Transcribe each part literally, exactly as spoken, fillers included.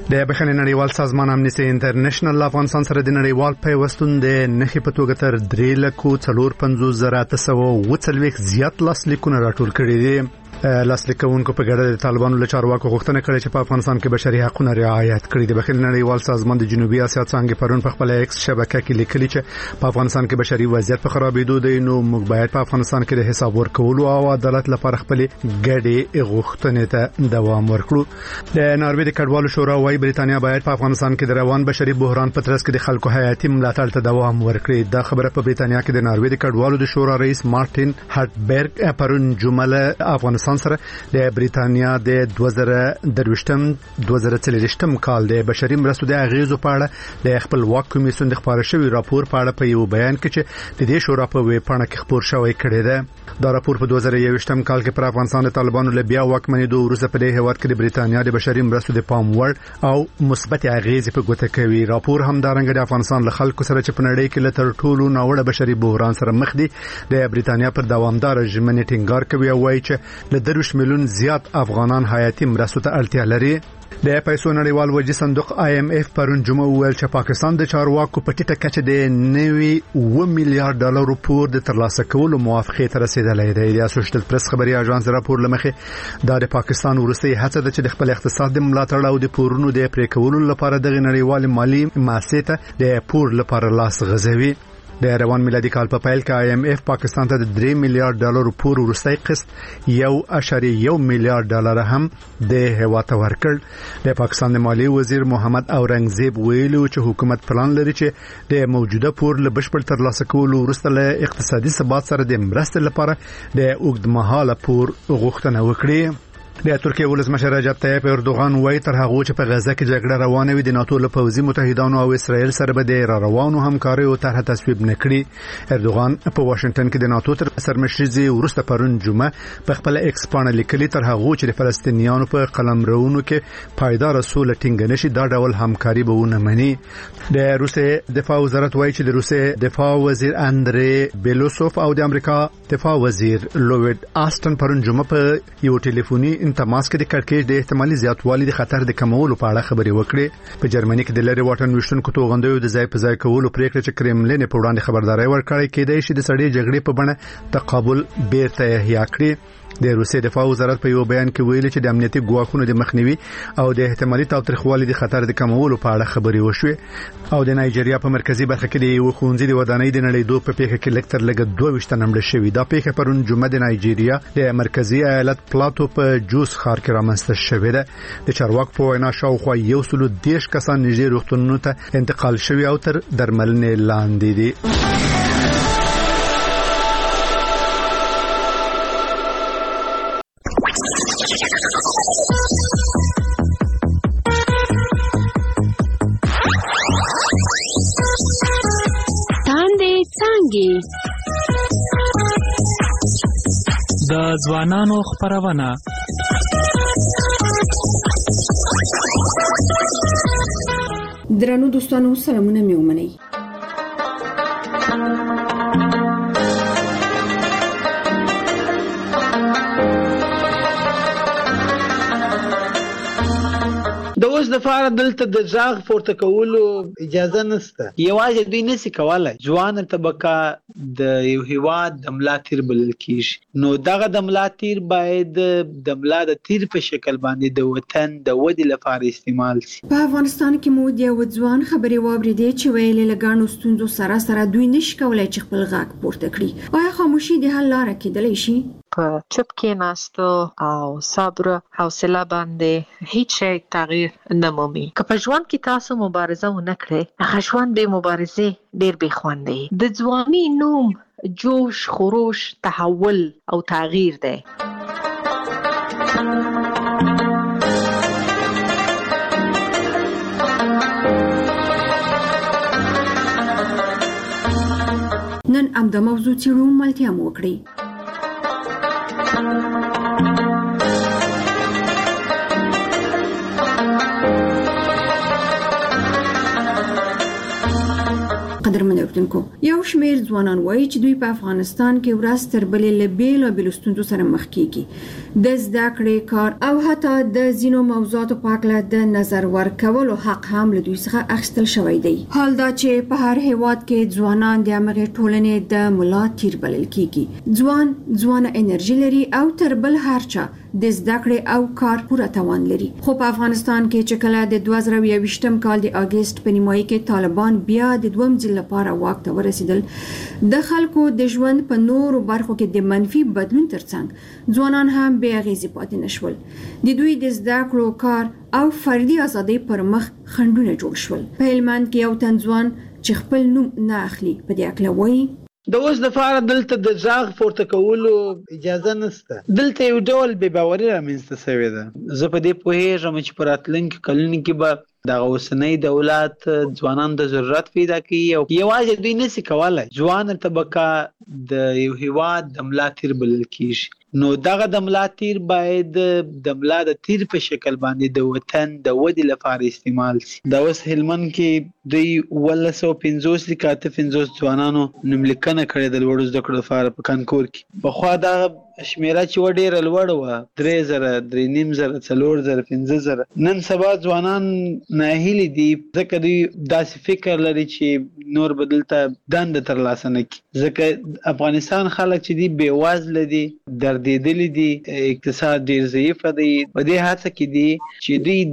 د بخښنې نړیوال سازمان امنیستي انټرنیشنل افغانستان سره د نړیوال پیوستون د نخې په توګه تر درې لکو څلور پنځوس زره اته سوه اووه څلوېښت زیات لاسلیکونه راټول کړي دي. لاسلیکونکو په ګډه د طالبانو له چارواکو غوښتنه کړې چې په افغانستان کې بشري حقوقونه رعایت کړي. د بخښنې نړیوال سازمان د جنوبي اسیا څانګې پرون په خپل ایکس شبکه کې لیکلي چې په افغانستان کې بشري وضعیت په خرابېدو دی، نو موږ باید په افغانستان کې د حساب ورکولو او عدالت لپاره خپل ګډې غوښتنې ته دوام ورکړو. د ناروې د کډوالو شورا وايي بریتانیا باید په افغانستان کې د روان بشري بحران په ترڅ کې د خلکو حیاتي ملاتړ ته دوام ورکړي. دا خبره په بریتانیا کې د ناروې د کډوالو د شورا رئیس مارټین هارټبرګ پرون جمعه افغانستان سره د بریتانیا د دوه زره درویشتم دوه زره څلوېښتم کال د بشري مرستو د اغیزو په اړه د خپلواک کمیسیون د خبرو شوی راپور په اړه په یو بیان کې چې د دې شورا په ویب پاڼه کې خبر شوی کړی دی. دا راپور په دوه زره یوویشتم کال کې پر افغانستان د طالبانو له بیا واکمنېدو وروسته په دې هیواد کې د بریتانیا د بشري مرستو د پام وړ او مثبت اغیز په ګوته کوي. راپور همدارنګه د افغانستان له خلکو سره چې په نړۍ کې له تر ټولو ناوړه بشري بحران سره مخ دي د بریتانیا پر دوامدار ژمنې ټینګار کوي او وایي چې له درویشت میلیون زیات افغانان حیاتي مرستو ته اړتیا لري. د پیسو نړیوال وجې صندوق آی ایم ایف پرون جمعه ویل چې پاکستان د چارواکو په ټیټه کچه د نوي اوه میلیارډ ډالرو پور د ترلاسه کولو موافقه ته رسیدلې ده. د اسوسییټډ پریس خبري اژانس راپور لمخې دا د پاکستان وروستي هڅه ده چې د خپل اقتصاد د ملاتړ او د پورونو د پرې کولو لپاره د نړیوال مالی مؤسسې د پور لپاره لاس غځوي. د روان میلادي کال په پیل کې آی ایم ایف پاکستان ته د درې میلیارډ ډالرو پور وروستي قسط یو اعشاریه یو میلیارډ ډالر هم د هیواد ته ورکړ. د پاکستان د مالی وزیر محمد اورنګزیب ویلو چې حکومت پلان لري چې د موجوده پور له بشپړ ترلاسه کولو وروسته له اقتصادي ثبات سره د مرستې لپاره د اوږدمهاله پور غوښتنه وکړي. د ترکیه ولسمشر رجب طیب اردوغان وایي تر هغه چې په غزه کې جګړه روانه وي د ناتو له پوځي متحدانو او اسرائیل سره به د روانو همکارۍ او طرح تصویب نکړي. اردوغان په واشنگټن کې د ناتو تر سرمشري وروسته پرون جمعه په خپل ایکس پاڼه لیکلي تر هغه چې د فلسطینیانو په قلمرونو کې پایدار سوله ټینګ نشي دا ډول همکاري به ونه مني. د روسیې دفاع وزارت وایي چې د روسیې دفاع وزیر اندری بیلوسوف او د امریکا دفاع وزیر لوید آستن پرون جمعه په یو ټلیفوني تماس کې د کړکېچ د احتمالي زیاتوالي د خطر د کمولو په اړه خبرې وکړې. په جرمني کې د لری واټن وشتونکو توغندیو د ځای په ځای کولو پریکړه چې کرملین په وړاندې خبرداري ورکړې کېدای شي د سړې جګړې په بڼه تقابل بیرته احیا کړي. د روسیې دفاع وزارت په یو بیان کې ویلي چې د امنیتي ګواښونو د مخنیوي او د احتمالي تاوتریخوالي د خطر د کمولو په اړه خبرې وشوې. او د نایجیریا په مرکزی برخه کې د یو ښوونځي د ودانۍ د نړیدو په پیښه کې لکتر لګ دوه ویشت نمړ شوی. دا پیښه پرون جمعه د نایجیریا د مرکزی ایالت پلاتو په جوس ښار کې رامنځته شوې ده. د چارواکو په وینا شاوخوا یو سل دیش کسان نږدې روغتونونو ته انتقال شوي او تر درملنې لاندې دي. د ځوانانو خبرونه درنو دوستانو سلامونه مې ومنئ. د اوس د فار دلته د ځاغ پورته کولو اجازه نشته. یوازې دوی نشي کولای ځوان طبقه د یو هیواد د ملا تیر بلل کیږي. نو دغه د ملا تیر باید د ملا د تیر په شکل باندې د وطن د ودی لپاره استعمال شي. په افغانستان کې مو د یو ځوان خبرې واوریدې چې ویلې لګانو ستونزو سره سره دوی نشي کولای چې خپل غږ پورته کړي. آیا خاموشي د حل لاره کېدلی شي؟ په چپ کې ناستو او صبر حوصله باندې هیڅ شی تغییر نه مومي. که په ژوند کې تاسو مبارزه ونه کړئ هغه ژوند به مبارزه ډیر به خوند دی. د ځواني نوم جوش خروش تحول او تغییر دی. نن ام د موضوع چیرو ملتیا مو وکړي. قدرمنو اوریدونکو یو شمیر ځوانان وایي چې دوی په افغانستان کې ورځ تر بلې له بیلابېلو ستونزو سره مخ کیږي د زده کړې کار او حتی د ځینو موضوعاتو په اړه د نظر ورکولو حق هم له دوی څخه اخیستل شوی دی. حال دا چې په هر هیواد کې ځوانان د هغې ټولنې د ملا تیر بلل کیږي. ځوان ځوانه انرژي لري او تر بل هر چا د زده کړې او کار پوره توان لري. خو په افغانستان کې چې کله د دوه زره یوویشتم کال د اگست په نیمایي کې طالبان بیا د دویم ځل لپاره واک ته ورسېدل، د خلکو د ژوند په نورو برخو کې د منفي بدلون ترڅنګ ځوانان هم بې اغېزې پاتې نشول. د دوی د زده کړو، کار او فردي ازادۍ پر مخ خنډونه جوړ شول. په هلمند کې یو تن ځوان چې خپل نوم نه اخلي په دې اړه وایي د اوس د فار دلته د ځاغ پورته کولو اجازه نشته. دلته یو ډول بې باوري رامنځته شوې ده. زه په دې پوهېږم چې په راتلونکي کلونو کې به د اوسنۍ دولت ځوانان د ضرورت پیدا کوي او یوازې دوی نشي کولای ځوان طبقه د یو هیواد د ملا تیر بلل کیږي. نو دغه د ملا تیر باید د ملا د تیر په شکل باندې د وطن د ودې لپاره استعمال شي. د اوس هلمند کې دوی ولس او پنځوس کاته پنځوس ځوانانو نوملیکنه کړې د لوړو زده کړو لپاره په کانکور کې. په خوا دا شمیره چې و ډیره لوړه وه، درې زره درې نیم زره څلور زره پنځه زره. نن سبا ځوانان ناهیلي دي ځکه دوی داسې فکر لري چې نور به دلته دنده ترلاسه نه کړي، ځکه افغانستان خلک چې دي بې وزله دي، دردېدلي دي، اقتصاد ډیر ضعیفه دی. په دې هڅه کې دي چې دوی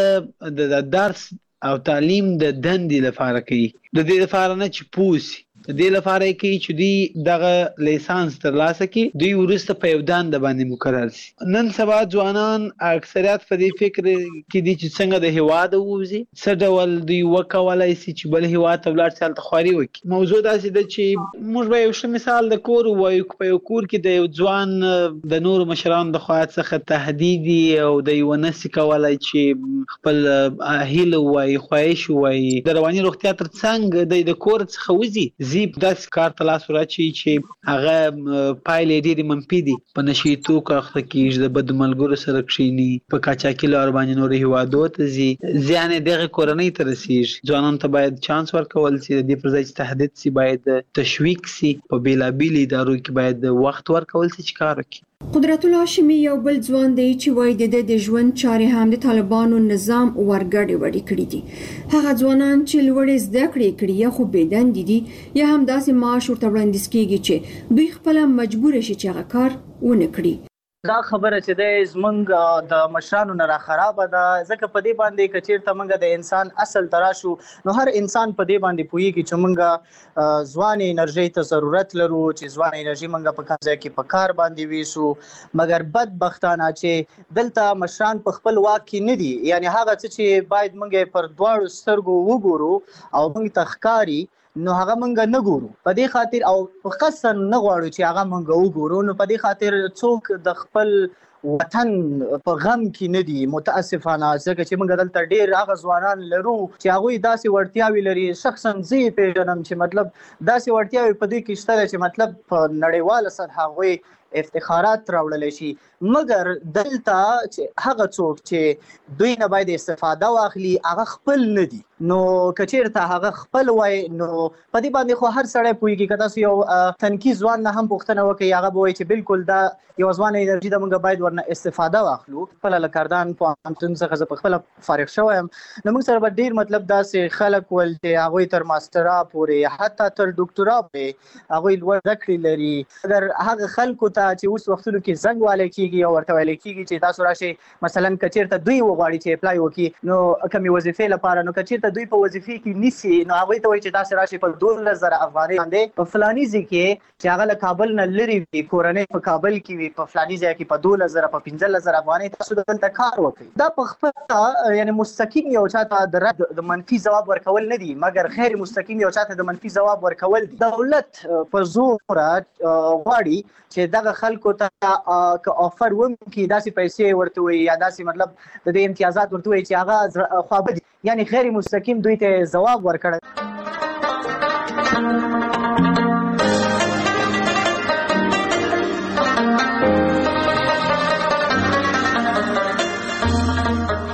دنده د درس او تعلیم د دندې لپاره کوي، د دې لپاره نه چې پوسی د دې لپاره کوي چې دوی دغه لیسانس ترلاسه کړي، دوی وروسته په یو دنده باندې مقرر شي. نن سبا ځوانان اکثریت په دې فکر کې دي چې څنګه د هیواد ووځي، څه ډول دوی وکولای شي چې بل هیواد ته ولاړ شي هلته خواري وکړي. موضوع داسې ده چې موږ به یو ښه مثال د کور ووایو. په یو کور کې د یو ځوان د نورو مشرانو د خوا څخه تهدید او د یو نسي کولای چې خپل هیله ووایي، خواهش ووایي، د رواني روغتیا تر څنګ د کور څخه وځي، زیب داسې کار ته لاس ورچي چې هغه پایلې ډېرې منفي دي. په نشي توکو اخته کېږي، د بدو ملګرو سره کښېني، په قاچاقي لار باندې نورو هیوادو ته ځي، زیان یې دغې کورنۍ ته رسېږي. ځوانانو ته باید چانس ورکول شي، د دې پر ځای چې تهدید شي باید تشویق شي. په بېلابېلو ادارو کې باید وخت ورکول شي چې کار وکړي. قدرت الله هاشمي یو بل ځوان دی چې وایي د د ژوند چارې هم د طالبانو نظام ورګډې وړې کړې دي. هغه ځوانان چې لوړې زده کړې کړي یا خو بې دندې دي یا هم داسې معاش ورته وړاندیز کېږي چې دوی خپله مجبور شي چې هغه کار ونه کړي. دا خبره چې د زمونږ د مشرانو نه را خرابه ده، ځکه په دې باندې که چېرته موږ د انسان اصل ته راشو نو هر انسان په دې باندې پوهېږي چې موږ ځوانې انرژۍ ته ضرورت لرو، چې ځوانه انرژي موږ په کوم ځای کې په کار باندې ویسو. مګر بدبختانه چې دلته مشران په خپل واک کې نه دي، یعنی هغه څه چې باید موږ پر دواړو سترګو وګورو او موږ ته ښکاري نو هغه مونږ نه ګورو. په دې خاطر او په قصد نه غواړو چې هغه مونږ وګورو. نو په دې خاطر څوک د خپل وطن په غم کې نه دي متاسفانه، ځکه چې موږ دلته ډېر هغه ځوانان لرو چې هغوی داسې وړتیاوې لري. شخصا زه یې پېژنم چې مطلب داسې وړتیاوې په دې کې شته چې مطلب په نړیواله سطحه هغوی افتخارات راوړلی شي. مګر دلته چې هغه څوک چې دوی نه باید استفاده واخلي هغه خپل نه دي. نو که چېرته هغه خپل وای نو په دې باندې خو هر سړی پوهېږي. که تاسو یو تنکي ځوان نه هم پوښتنه وکړئ هغه به وایي چې بالکل دا یو ځوانه انرژي ده، موږ باید ورنه استفاده واخلو. خپله له کردان پوهنتون څخه زه پخپله فارغ شوی یم، نو موږ سره به ډېر مطلب داسې خلک ول چې هغوی تر ماسټرا پورې حتی تر ډاکټرا پورې هغوی لوړ زده کړې لري. اگر هغه خلکو ته چې اوس وختونو کې زنګ والی کېږي او ورته ویلی کېږي چې تاسو راشئ مثلا که چېرته دوی وغواړي چې اپلای وکړي نو کمې وظیفې لپاره، نو که چېرته دوی په وظیفې کې نیسي نو هغوی ته وایي چې تاسې راشئ په دولس زره افغانۍ باندې په فلاني ځای کې چې هغه له کابل نه لرې وي، کورنۍ په کابل کې وي، په فلاني ځای کې په دولس زره په پنځلس زره افغانۍ تاسو دلته کار وکړئ. دا په خپله یعنې مستقیم یو چا ته د رد د منفي ځواب ورکول نه دي، مګر غیر مستقیم یو چا ته د منفي ځواب ورکول دي. دولت په زوره غواړي چې دغه خلکو ته که آفر وکړي داسې پیسې ورته وایي یا داسې مطلب د دې امتیازات ورته وایي چې هغه خوابدي، یعنې غیر مستقیم دوی ته ځواب ورکړی.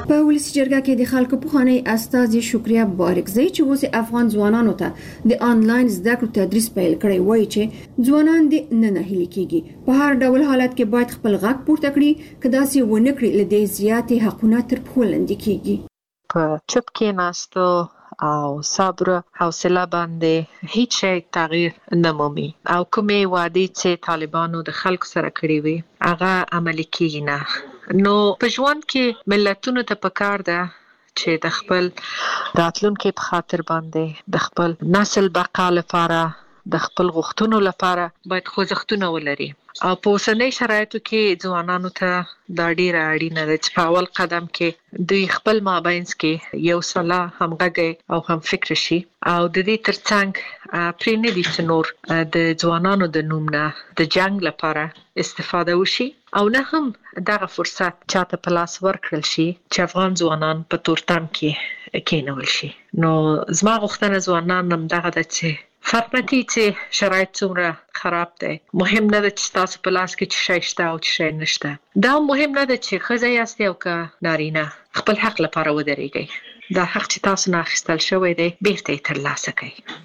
په ولسی جرګه کې د خلکو پخوانی استازي شکریا بارکزی چې اوس افغان ځوانانو ته د آنلاین زده کړو تدریس پیل کړی وایي چې ځوانان د نه نهیلي کیږي په هر ډول حالت کې باید خپل غږ پورته کړي کدا سي ونه کړي لدې زیاتې حقونه تر پښو لاندې کیږي په چپ کې ناستو او صبر حوصله باندې هیڅ شی تغییر نه مومي او کومې وعده چې طالبانو د خلکو سره کړې وي هغه عملي کیږي نه. نو په ژوند کې ملتونو ته پکار ده چې د خپل راتلونکي په خاطر باندې د خپل نسل بقا لپاره د خپل غوښتنو لپاره باید خوځښتونه ولري او په اوسنۍ شرایطو کې ځوانانو ته دا ډیره اړینه ده چې په اول قدم کې دوی خپل مابینځ کې یو سلا همغږي او هم فکر شي او د دې ترڅنګ پرې نه دي چې نور د ځوانانو د نوم نه د جنگ لپاره استفاده وشي او نه هم دغه فرصت چاته په لاس ورکړل شي چې افغان ځوانان په تورتم کې کېنول شي. نو زما غوښتنه ځوانان هم دغه ده چې فرق نه کوي چې شرایط څومره خراب دی، مهم نه ده چې تاسو په لاس کې چې شی شته او چې شی نشته. دا مهم نه ده چې ښځه یاستئ او که نارینه خپل حق لپاره ودرېږئ. دا حق چې تاسو نه اخیستل شوی دی بیرته یې ترلاسه کړئ.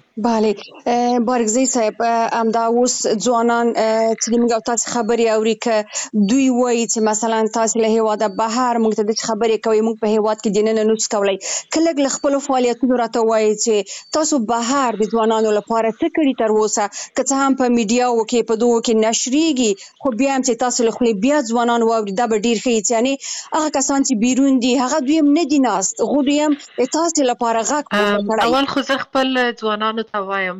بله بارکزی صاحب همدا اوس ځوانان چې موږ تاسو خبرې اوري که دوی وایي چې مثلا تاسو له هیواده بهر موږ ته د خبرې کوي موږ په هیواد کې دننه نوڅ کولای کله له خپل فعالیتونو راته وایي چې تاسو بهر د ځوانانو لپاره څه کړی تر اوسه که څه هم په میډیاو کې په دوه کې نشریږي خو بیا هم چې تاسو له خپل بیا ځوانان واوري دا به ډیر ښه یعنی هغه کسان چې بیرون دي هغه دوی هم نه دي ناست خو دوی هم تاسو لپاره غږ پورته اول خو زه خپل ځوانانو ته وایم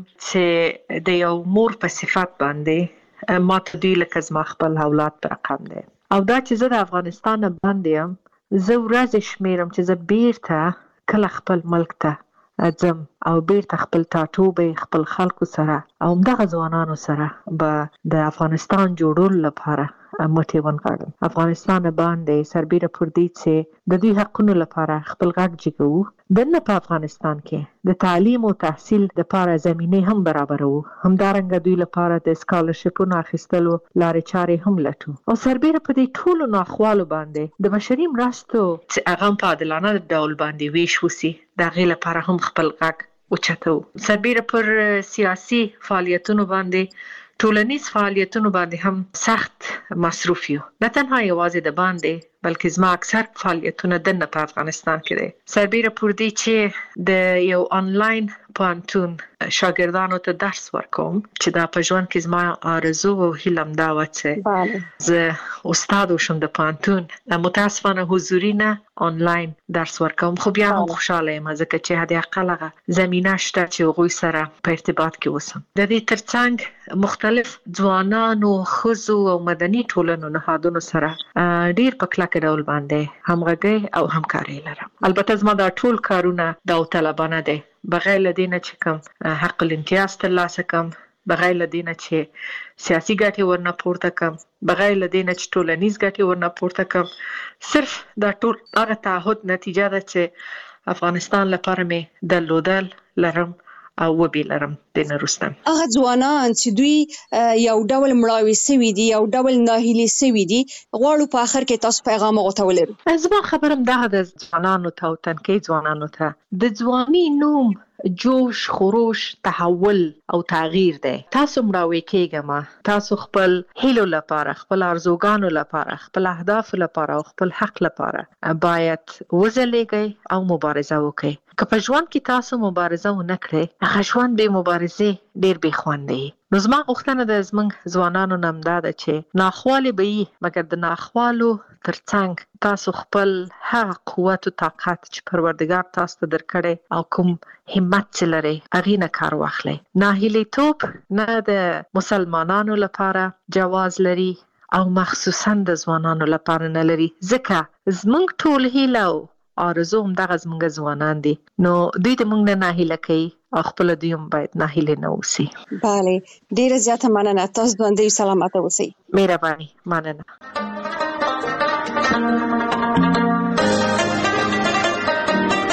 چې د یو مور په صفت باندې ما ته دوی لکه زما خپل اولاد په رقم دی او دا چې زه د افغانستان باندې یم زه ورځې شمیرم چې زه بیرته کله خپل ملک ته ځم او بیرته خپل ټاټوبې خپل خلکو سره او همدغه ځوانانو سره به د افغانستان جوړولو لپاره مټې ونغاړم. افغانستان باندې سربیره پر دې چې د دوی حقونو لپاره خپل غږ جګوو دنه په افغانستان کې د تعلیم او تحصیل لپاره زمینه هم برابرو همدارنګه دوی لپاره د سکالرشپونو اخیستلو لارې چارې هم لټو او سربیره په دې ټولو ناخوالو باندې د بشري مرستو چې هغه په عادلانه ډول باندې ویش وسی د غیر لپاره هم خپل غږ اوچتو. سربیره پر سیاسي فعالیتونو باندې ټولنیز فعالیتونو باندې هم سخت مصروف یو نه تنها یوازې د باندې بلکې زما اکثر فعالیتونه دنه په افغانستان کې دي سربیره پر دې چې د یو آنلاین پوهنتون شاګردانو ته درس ورکوم چې دا په ژوند کې زما آرزو او هیلم دا و چې زه استاد وشم د پوهنتون متاسفانه حضوري نه آنلاین درس ورکوم خو بیا هم خوشاله یم ځکه چې هدي اقل زمينه شته چې هغوی سره په ارتباط کې اوسم. د دې ترڅنګ مختلف ځوانانو ښځو او مدني ټولنو نهادونو سره ډیر په کلکه ډول باندې همغږي او همکاري لرم. البته زما دا ټول کارونه داوطلبانه دي بغیر لدینه چې کوم حق الامتیاز ترلاسه کوم بغیر لدینه چې سیاسي ګټې ورنه پورته کوم بغیر لدینه چې ټولنیز ګټې ورنه پورته کوم صرف دا ټول هغه تعهد نتیجه ده چې افغانستان لپاره مې درلودل لرم او وبې لرم د نورستان. هغه ځوانان چې دوی یو ډول مړاوي سوي دي یو ډول ناهیلي سوي دي غواړو په اخر کې تاسو پیغام غوته ولرو. زما خبرم دا د ځوانانو ته او تنکي ځوانانو ته د ځواني نوم جوش خروش تحول او تغییر دی. تاسو مړاوي کېږم تاسو خپل هیلو لپاره خپل ارزوګانو لپاره خپل اهداف لپاره او خپل حق لپاره باید وځلېږئ او مبارزه وکړئ. که په ژوند کې تاسو مبارزه ونه کړئ هغه ژوند به مبارزې ډیر بې خوند دی. نو زما غوښتنه د زموږ ځوانانو نه همدا ده چې ناخوالې به وي مګر د ناخوالو ترڅنګ تاسو خپل هغه قوت او طاقت چې پروردګار تاسو ته درکړی او کوم همت چې لرئ هغې نه کار واخلئ. ناهیلیتوب نه د مسلمانانو لپاره جواز لري او مخصوصا د ځوانانو لپاره نه لري ځکه زموږ ټول هیله او آرزو هم دغه زموږ ځوانان دي نو دوی د موږ نه ناهیله کوي او خپل دوی هم باید ناهیله نه اوسي. بله ډیره زیاته مننه تاسو باندې سلامت اوسئ. مهرباني مننه.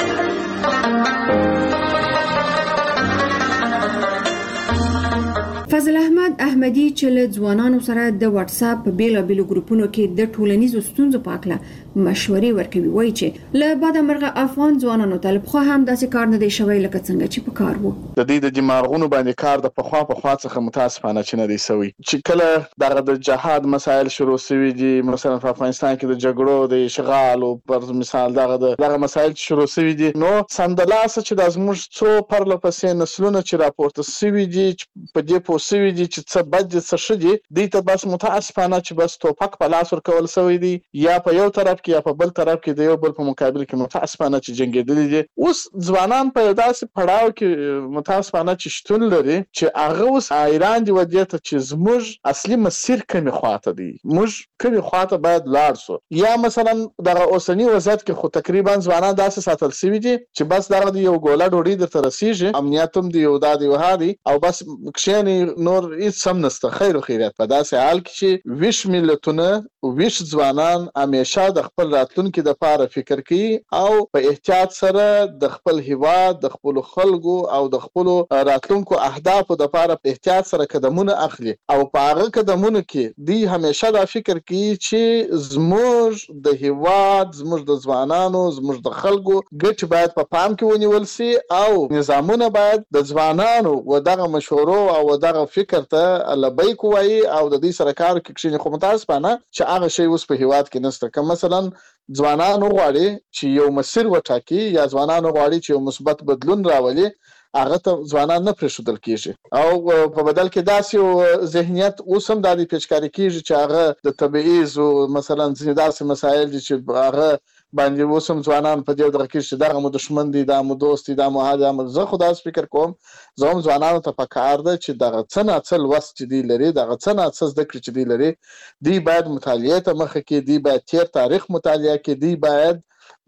فضل احمد محمد احمدي چې له ځوانانو سره د واتس اپ په بیلابېلو ګروپونو کې د ټولنیزو ستونزو په اړه مشورې ورکوي، وایي چې له بعد مرغه افغان ځوانانو ته خو هم داسې کار نه دی شوی لکه څنګه چې په کار وو. د دې د دماغونو باندې کار د پخوا په خوا څخه متاسفانه چې نه دی سوی. چې کله دغه د جهاد مسایل شروع شوي دي، مثلا په افغانستان کې د جګړو د اشغال او پر مثال دغه دغه مسایل شروع شوي دي، نو سندلاسه چې د زموږ څو پرله پسې نسلونه چې راپورته شوي دي په دې پوه شوي دي چې څه بد دي څه ښه دي، دوی ته بس متاسفانه چې بس توپک په لاس ورکول شوی دی، یا په یو طرف کې یا په بل طرف کې د یو بل په مقابل کې متاسفانه چې جنګېدلي دي. اوس ځوانان په داسې پړاو کې متاسفانه چې شتون لري چې هغه اوس حیران دي ودې ته چې زموږ اصلي مسیر کومې خواته دی، موږ کومې خواته باید لاړ شو. یا مثلا دغه اوسني وضعیت کې خو تقریبا ځوانان داسې ساتل شوي دي چې بس دغه د یو ګوله ډوډۍ درته رسیږي، امنیت هم دی یو دا دی وها دی او بس کښېني، نور هیڅ هم نشته، خیر و خیریت. په داسې حال کې چې ویش ملتونه ویش ځوانان همیشه د خپل راتلونکي دپاره فکر کوي او په احتیاط سره د خپل هیواد د خپلو خلکو او د خپلو راتلونکو اهدافو دپاره په احتیاط سره قدمونه اخلي او په هغه قدمونو کې دوی همیشه دا فکر کوي چې زموږ د هیواد، زموږ د ځوانانو، زموږ د خلکو ګټې باید په پام کې ونیول سي او نظامونه باید د ځوانانو و دغه مشورو او دغه فکر ته لبیک وایي او د دې سره کار کوي. خو متاسفانه چې هغه شی اوس په هیواد کې نشته. که مثلا ځوانان غواړي چې یو مسیر وټاکي یا ځوانان غواړي چې یو مثبت بدلون راولي، هغه ته ځوانان نه پرېښودل کېږي او په بدل کې داسې یو ذهنیت اوس هم دا د پیچکاري کېږي چې هغه د تبعیض او مثلا ځینې داسې مسایل دي چې هغه باندې اوس هم ځوانان په دې ډول کې چې دغه مو دښمن دی، دا مو دوست دی، دا مو هغه دی. زه خو داسې فکر کوم زه هم ځوانانو ته پکار ده چې دغه څه نه څه لوست چې دوی لري، دغه څه نه څه زده کړې چې دوی لري، دوی باید مطالعې ته مخه کړي، دوی باید تیر تاریخ مطالعه کړي، دوی باید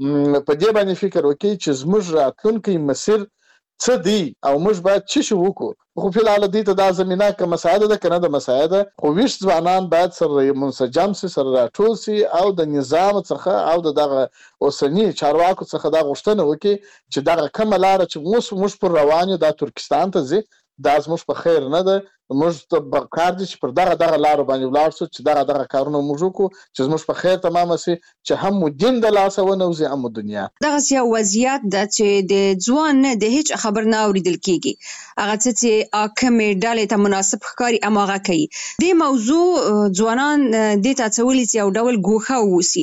په دې باندې فکر وکړي چې زموږ راتلونکی مسیر څه دی او موږ باید څه شی وکړو. خو فی الحال دې ته دا زمینه که مساعده ده که نه ده مساعده، خو ویش ځوانان باید سره منسجم سي، سره راټول سي او د نظام څخه او د دغه اوسني چارواکو څخه دا غوښتنه وکړي چې دغه کومه لاره چې اوس موږ پر روان یو دا ترکستان ته ځي، دا زموږ په خیر نه ده. موږ ته کار دي چې پر دغه دغه لارو باندې ولاړ شو چې دغه دغه کارونه موږ وکړو چې زموږ په خیر تمامه سي، چې هم مو دین د لاسه ونوځي هم مو دنیا. دغه یو وضعیت ده چې د ځوان نه د هیڅ خبر نه اوریدل کیږي، هغه څه چې حاکمې ډلې ته مناسب ښکاري هماغه کوي. دې موضوع ځوانان دې ته هڅولي چې یو ډول ګوښه ووسي،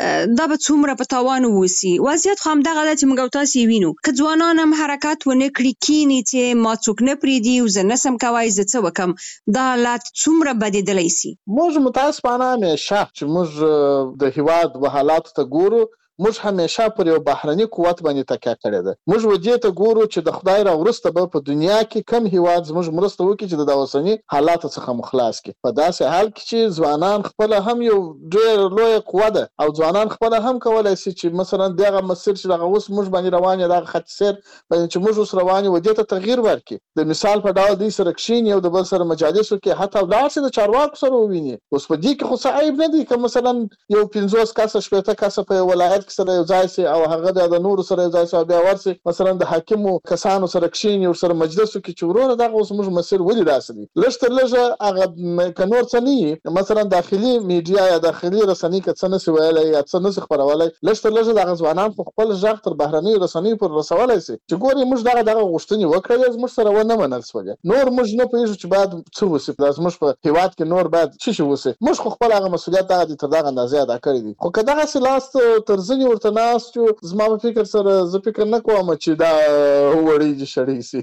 دا به څومره په تاوان ووسي. وضعیت خو همدغه ده چې موږ تاسې وینو، که ځوانان هم حرکت ونه کړي کینی چې ما څوک نه پرېږدي او زه نسم کوای زه څه وکم، دا حالات څومره بدیدلی سي. موږ متاسفانه همیشه چې موږ د هیواد و حالاتو ته ګورو، موږ همیشه پر یو بهرني قوت باندې تکیه کړې ده. موږ ودې ته ګورو چې د خدای را وروسته به په دنیا کې کم هیواد زموږ مرسته وکړي چې د اوسني حالاتو څخه مخلاص کړي. په داسې حال کې چې ځوانان خپل هم یو ډېر لوی قوه ده او ځوانان خپل هم کولای شي چې مثلا دغه مسیر چې دغه اوس موږ باندې روان یو دغه خط سیر باندې چې موږ اوس روان یو ودې ته تغییر ورکړي. د مثال په ډول دوی سره کښېني یو د بل سره مجالسو کې حتی ولاړ شي د چارواکو سره وویني. اوس په دې کې خو څه عیب نه دی که مثلا یو پنځوس کسه شپېته کسه په یو ولایت کې سره یو ځای سي او هغه د نورو سره یو ځای سي او بیا ورسي مثلا د حاکمو کسانو سره کښېني او سره مجلسو کې چې وروره دغه اوس موږ مسیر ولې داسې دي. لږ تر لږه هغه که نور څه نه وي، مثلا داخلي میډیا یا داخلي رسنۍ که څه نسي ویلی یا څه نسي خپرولی، لږ تر لږه دغه ځوانان خو خپل غږ تر بهرنیو رسنیو پورې رسولی سي چې ګورې موږ دغه دغه غوښتنې وکړلې، زموږ سره ونه منل سولې، نور موږ نه پوهېږو چې باید څه وسي، دا زموږ په هېواد کې نور باید څه شي وسي. موږ خو خپل هغه مسؤلیت دغه دي تر دغه اندازې ادا کړی دي. خو که دغسې لاس تر زنې ورته ناست یو، زما په فکر سره زه فکر نه کوم چې دا وړۍ دي شړۍ سي.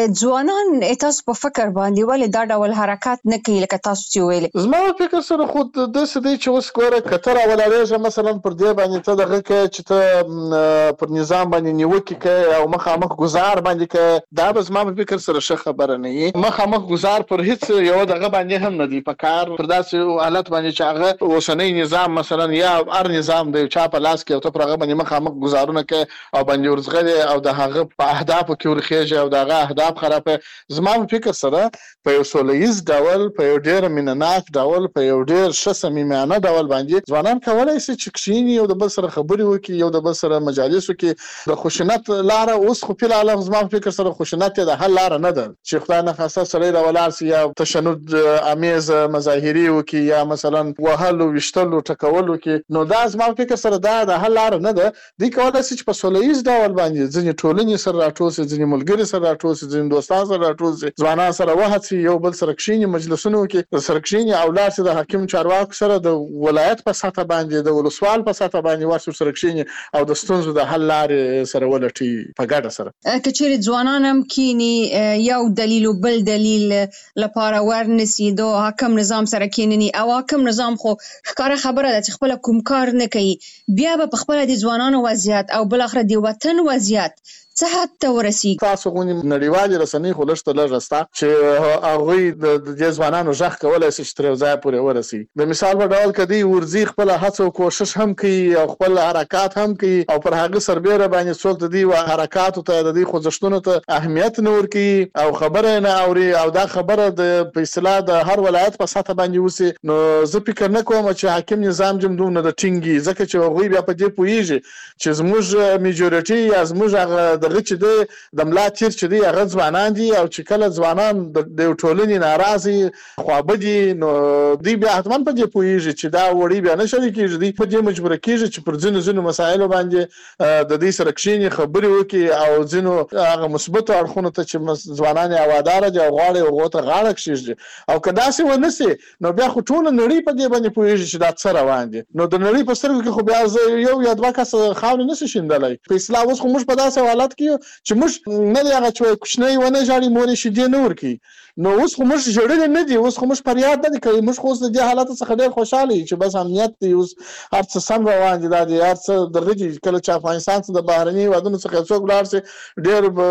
ځوانان تاسو په فکر باندې ولې دا ډول حرکات نه کوي لکه تاسو چې ویلې؟ زما په فکر سره خو داسې دی چې اوس ګوره که ته راولاړېږه مثلا پر دې باندې ته دغه کوې چې ته پر نظام باندې نیوکې کوې او مخامخ ګزار باندې کوې، دا به زما په فکر سره ښه خبره نه وي. مخامخ ګزار پر هېڅ یو دغه باندې هم نه دی پکار، پر داسې حالت باندې چې هغه اوسنی نظام مثلا یا هر نظام د چا په لاس کې او ته پرغه باندې مخامخ گزارونه کوي او باندې ورزغه او د هغه په اهداف کې ورخېږي او دغه اهداف خرابه زما په فکر سره په یو سولهییز ډول په یو ډیر مینناک ډول په یو ډیر ښه صمیمانه ډول باندې ځوانان کولای شي چې کښیني یو د بل سره خبرې وکړي یو د بل سره مجالس وکړي د خشونت لاره اوس خو په عالم زما په فکر سره خشونت د حل لاره نه ده چې خدای نه خاصه سره د ولار سي یا تشنج امیز مظاهري وکړي یا مثلا وهلو وشتلو ټکولو کې نو دا زما په فکر سره دا د حل لاره نه ده د کولای شي چې په سولهییز ډول باندې ځینې ټولنې سره راټول شي ځینې ملګري سره راټول شي ځینې دوستان سره راټول شي ځوانان سره وهڅي یو بل سره کښیني مجلسونو کې سره کښیني او لاړ شي د حاکم چارواکو سره د ولایت په سطح باندې د ولسوال په سطح باندې ورسره سره کښیني او د ستونزو د حل لارې سره ولټي په ګډه سره کچېرې ځوانان هم کینی یو دلیل او بل دلیل لپاره ورنسي د حاکم نظام سره کینني او حاکم نظام خو ښکاره خبره ده چې خپل کوم کار نه کوي بیا به په خپل د ځوانانو وضعیت او بل اخر د وطن وضعیت څه حد ته ورسیږي تاسو غونې نړیوالې رسنۍ خو لږ ته لږ ستا چې هغوی د دې ځوانانو غږ کولی شي چې تر یو ځایه پورې ورسي د مثال په ډول که دوی ورځي خپله هڅه او کوشش هم کوي او خپل حرکات هم کوي او پر هغه سربیره باندې څوک د دوی حرکاتو ته د دوی خوځښتونو ته اهمیت نه ورکوي او خبره نه اوري او دا خبره د په اصطلاح د هر ولایت په سطح باندې وسي نو زه فکر نه کوم چې حاکم نظام جم دومره د ټینګي ځکه چې هغوی بیا په دې پوهېږي چې زموږ میجورټي یا زموږ هغه دغه چې دی د ملا تیر چې دی هغه ځوانان دي او چې کله ځوانان د یو ټولنې ناراضي خوابدي نو دوی بیا حتما په دې پوهېږي چې دا وړي بیا نه شریکېږي دوی په دې مجبوره کېږي چې پر ځینو ځینو مسایلو باندې د دوی سره کښېني خبرې وکړي او ځینو هغه مثبتو اړخونو ته چې ځوانان یې هواداره دي او غواړي هغو ته غاړه کښېږدي او که داسې ونه سي نو بیا خو ټوله نړۍ په دې باندې پوهېږي چې دا څه روان دي نو د نړۍ په سترګو کې خو بیا یو یا دوه کسه خاورې نه شي شیندلی په اصطلاح اوس خو موږ په داسې حالت کې یو چې موږ نه دی هغه چې کوچنی ونه ژاړي مور یې شیدې نه ورکوي نو اوس خو موږ ژړلي نه دي اوس خو موږ فریاد نه دي کوي موږ خو اوس د دې حالت څخه ډېر خوشحاله یو چې بس امنیت دی اوس هر څه سم روان دي دا دی هر څه دغه دي کله چې افغانستان څخه د بهرني هېوادونو څخه څوک ولاړ شي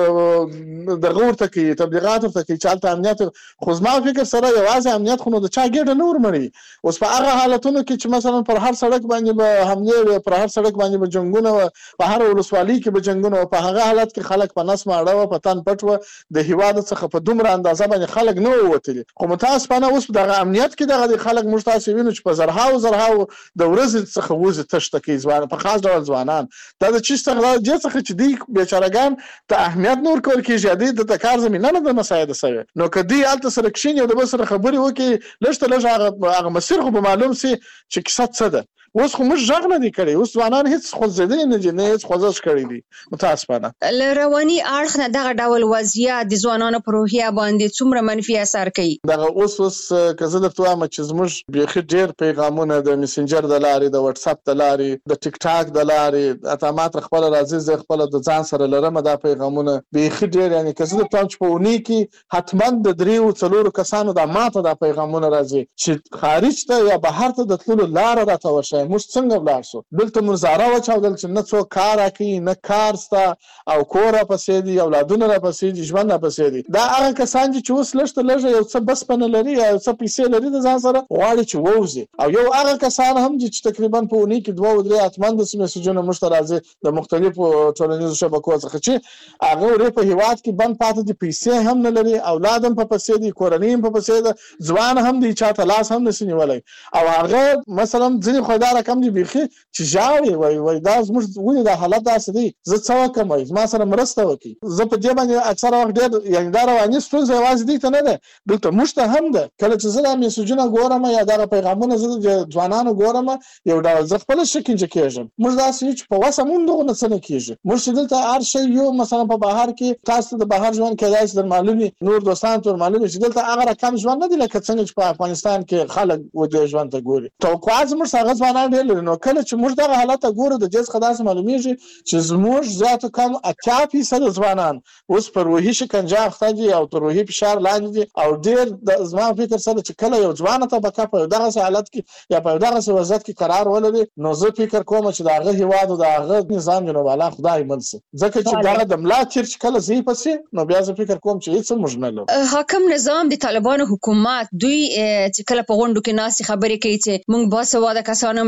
ډېر دغه ورته کوي تبلیغات ورته کوي چې هلته امنیت خو زما فکر سره یوازې امنیت خو نو د چا ګېډه نه ورمړي اوس په هغه حالتونو کې چې مثلا پر هر سړک باندې به حملې وي پر هر سړک باندې به جنګونه وه په هر ولسوالۍ کې به جنګونه وه په هغه حالت کې خلک په نس ماړه وه په تن پټ وه د هېواد څخه په دومره اندازه باندې خلک نه ووتلي خو متاسفانه اوس دغه امنیت کې دغه خلک موږ تاسې وینو چې په زرهاو زرهاو د ورځې څخه وځي تشته کوي ځوان په خاص ډول ځوانان دا د چی څخه دې څخه چې دوی بیچارهګان ته اهمیت نه ورکول کېږي دوی د کار زمینه نه ده مساعده شوې نو که دوی هلته سره کښېني او د بل سره خبرې وکړي لږ ته لږ هغه مسیر خو به معلوم سي چې کیسه څه ده اوس خو موږ غږ نه دی کړی اوس ځوانان هیڅ خوځېدلی نه دي نه هیڅ خوځښت کړی دی متاسفانه له رواني اړخ نه دغه ډول وضعیت د ځوانانو په روحیه باندې څومره منفي اثر کوي دغه اوس اوس که زه درته وایم چې زموږ بیخي ډېر پیغامونه د مسنجر د لارې د وټساپ د لارې د ټیک ټاک د لارې اته ما تر خپله راځي زه خپله د ځان سره لرم دا پیغامونه بیخي ډېر یعنې که زه درته وایم چې په اونۍ کې حتما د دریو څلورو کسانو دا ماته دا پیغامونه راځي چې خارج ته یا بهر ته د تللو لاره راته وښایي موږ څنګه ولاړ شو دلته موږ زاره واچاودل چې نه څوک کار راکوي نه کار سته او کور راپسې دي اولادونه راپسې دي ژوند راپسې دي دا هغه کسان دي چې اوس لږ ته لږه یو څه بسپنه لري یا یو څه پیسې لري د ځان سره غواړي چې ووځي او یو هغه کسان هم دي چې تقریبا په اونۍ کې دوه او درې حتما داسې میسجونه موږ ته راځي د مختلفو ټولنیزو شبکو څخه چې هغه ورې په هېواد کې بند پاتې دي پیسې هم نه لري اولاد هم په پسې دي کورنۍ هم په پسې ده ځوان هم دی چاته لاس هم نشي نیولی او هغه مثلا ځینې خو دا رقم دي بیخي چې ژاړي وایي وایي دا زموږ ولې دا حالت داسې دی زه څه وکړم وایي زما سره مرسته وکړي زه په دې باندې اکثره وخت ډېر یعنې دا رواني ستونزه یوازې دوی ته نه ده دلته موږ ته هم ده کله چې زه دا میسجونه ګورم یا دغه پیغامونه زه د ځوانانو ګورم یو ډول زه خپله شکنجه کېږم موږ داسې یو چې په وسه مونږ دغه نه څه نه کېږي موږ چې دلته هر شی یو مثلا په بهر کې تاسو ته د بهر ژوند کېدای شي در معلوم وي نور دوستانو ته معلوم وي چې دلته هغه رقم ژوند نه دی لکه څنګه چې په افغانستان کې خلک ودې ژوند ته ګوري توقعات زموږ هغه ځوانان ډېر لري نو کله چې موږ دغه حالت ته ګورو د دې څخه داسې معلومیږي چې زموږ زیاتو کم اتیا فیصده ځوانان اوس په روحي شکنجه اخته دي او تر روحي فشار لاندې دي او ډېر زما فکر سره چې کله یو ځوانه طبقه په دغسې حالت کې یا په دغسې وضعیت کې قرار ولري نو زه فکر کوم چې د هغه هېواد او د هغه نظام جنوب اعلی خدای من سي ځکه چې دغه د ملا تیر چې کله ځي پسې نو بیا زه فکر کوم چې هېڅ موږ نه لرو حاکم نظام د طالبانو حکومت دوی چې کله په غونډو کې ناستې خبرې کوي چې موږ باسواده کسان هم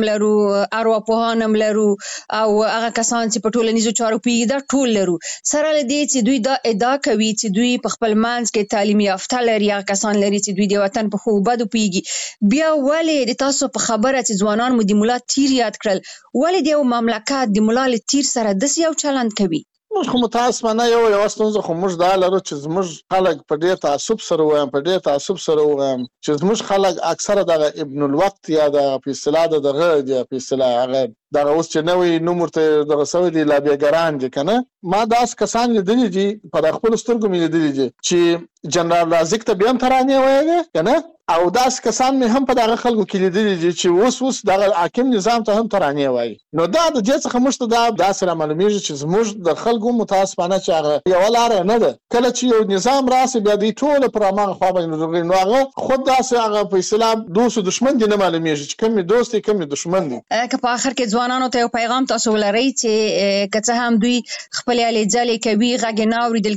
هم لرو، ارواپوهان هم لرو او هغه کسان چې په ټولنیزو چارو پیږي دا ټول لرو. سره لدی چې دوی دا ادعا کوي چې دوی په خپل منځ کې تعلیمي یافته لري، هغه کسان لري چې دوی د وطن په خو بدو پیږي. بیا ولې د تاسو په خبره چې ځوانان مو د مولا تیر یاد کړل، ولې د یو مملکت د مولا له تیر سره داسې یو چلند کوي؟ موږ خو متاسفانه یو یو ستونزه خو موږ دا لرو چې زموږ خلک په ډېر تعصب سره وایم په ډېر تعصب سره وایم چې زموږ خلک اکثره دغه ابن الوقت یا د په اصطلاح دغه د په اصطلاح هغه دغه اوس چې نوې نوم ورته دغه سوي دي لابیګران دي کنه. ما داس کسان لیدلي دي په خپل سترګو مې لیدلي دي چې جنرال رازق ته بیا هم ترانې وایي کنه، او داس کسان مې هم په دغه خلکو کې لیدلي دي چې اوس اوس دغه حاکم نظام ته هم ترانې وایي. نو دا د دې څخه موږ ته دا داسې معلومیږي چې زموږ د خلکو متاسفانه چې هغه یو لار نه ده. کله چې یو نظام راسي بیا دوی ټول پر هغه خوا باندې نو هغه خود داسې هغه په اسلام دوست او دشمن دي نه معلومیږي چې کوم دوست دي کوم دشمن دي. که په اخر کې ځوانانو ته یو پیغام تاسو ولرئ چې که څه هم دوی خپل علي ځلې کوي غږ نه اوریدل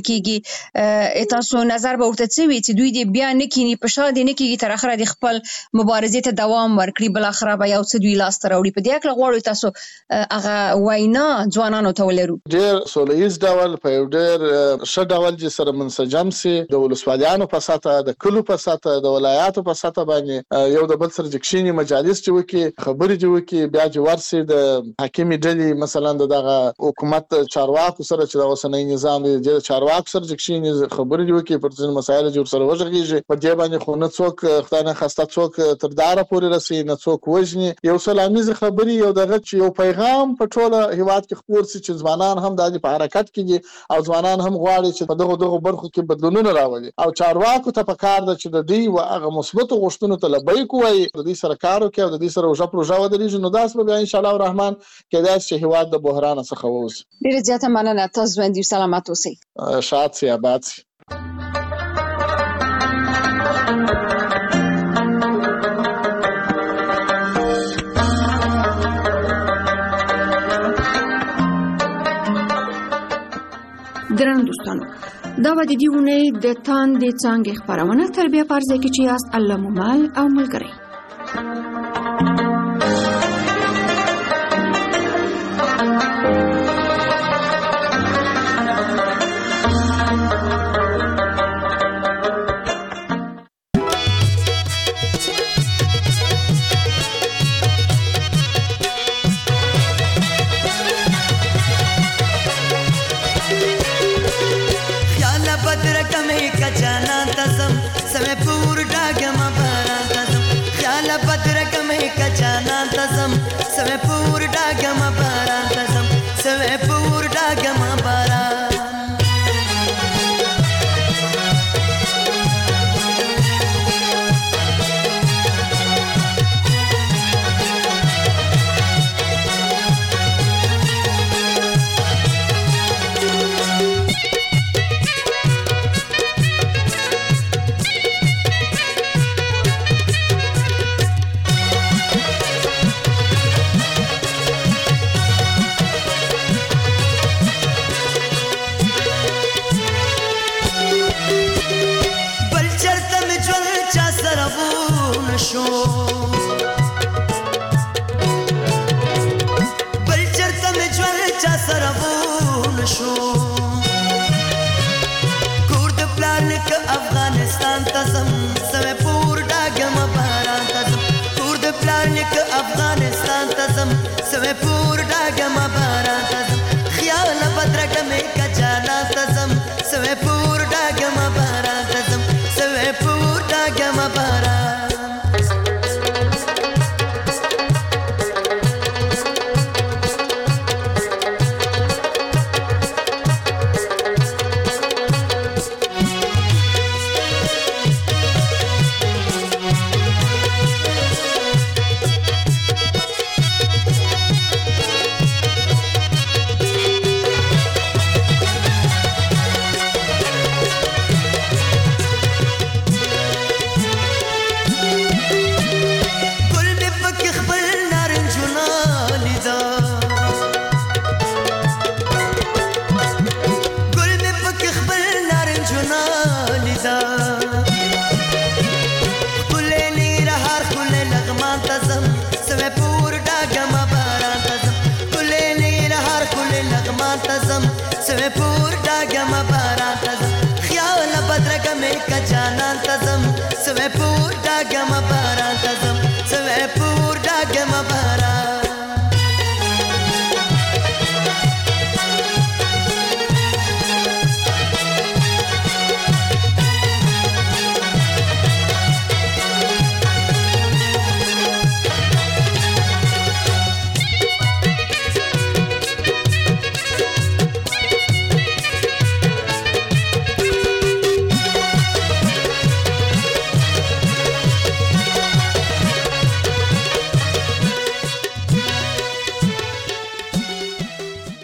کیږي، تاسو نظر به ورته څه وي چې دوی دې بیا نه کینی په شا دې نه کیږي تر اخره د خپل مبارزې ته دوام ورکړي، بل اخره به یو څه دوی لاس ته راوړي. په دې اړه غواړو تاسو هغه وینا ځوانانو ته ولرو. ډېر سولهییز ډول په یو ډېر ښه ډول چې سره منسجم سي د ولسوالیانو په ساته د کلو په ساته د ولایاتو په ساته باندې یو د بل سره جکشینی مجالس چې وکي خبرې چې وکي بیا چې ورسي د حاکمي ډلې مثلا دغه حکومت چارواکو سره چې د اوسنۍ نظام د چارواکو سره جکشینی خبرې وکي پر ځین مسایل جوړ سره وژغيږي. په دې باندې خو نه څوک خدای نه خسته څوک تر داره پورې رسي نه څوک وژني. یو سلامیز خبرې یو دغه چې یو پیغام په ټوله هیواد کې خپور سي چې ځوانان هم د په حرکت کې دي او ځوانان هم غواړي چې په دغه دغه برخو کې بدلونونه راولي او چارواکو ته پکار ده چې د دې او هغه مثبت غوښتنو ته لبیک وایي، د دې سره کار وکړي او د دې سره وجه پروژه ودرېږي. نو داس به ان شاء الله الرحمن کېدای شي هیواد د بحران څخه ووځي. ډیره زیاته مننه، تاسو باندې سلامات اوسئ. شاد سي آباد سي. درنو دوستانو، دا به د دې اونۍ د تاندې څانګې خپرونه تر بیا په ځای کې چې یاست الله مو مل او ملګری. ته زم سوې پور